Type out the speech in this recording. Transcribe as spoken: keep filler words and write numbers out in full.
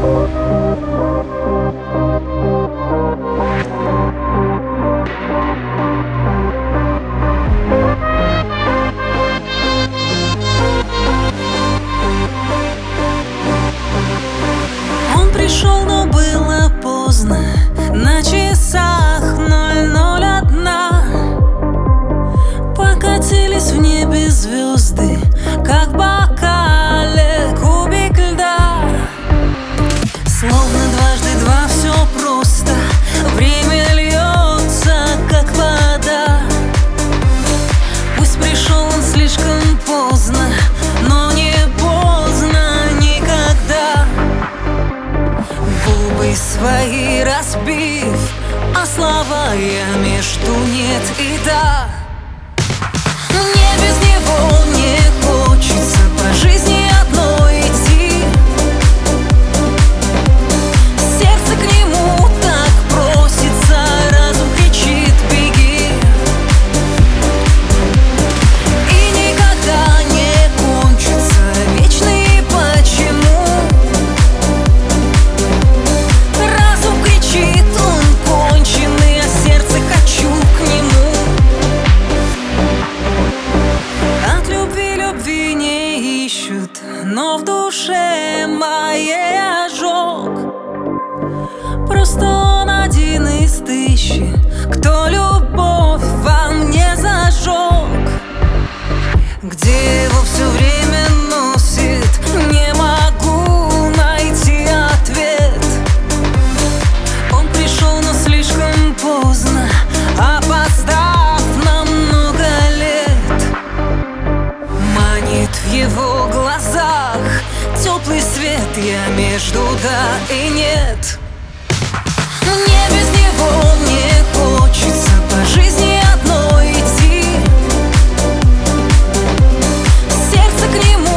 Он пришел, но было поздно. На часах ноль ноль одна. Покатились в небе звезды, как в бокале кубик льда. Словно дважды два, все просто. Время льется, как вода. Пусть пришел он слишком поздно, но не поздно никогда. Губы свои разбив, а слова я между нет и да. Мне без него не хочется по жизни одной идти. Сердце к нему так просится, разум кричит: беги. И никогда не кончится вечный почему. Разум кричит, он конченый, а сердце хочу к нему. От любви любви не ищут, но в душе моей ожог. Просто он один из тысячи, кто любовь во мне зажег. Где его все время носит, не могу найти ответ. Он пришел, но слишком поздно, опоздав на много лет. Манит в его глазах теплый свет, я между да и нет. Мне без него не хочется по жизни одной идти. Сердце к нему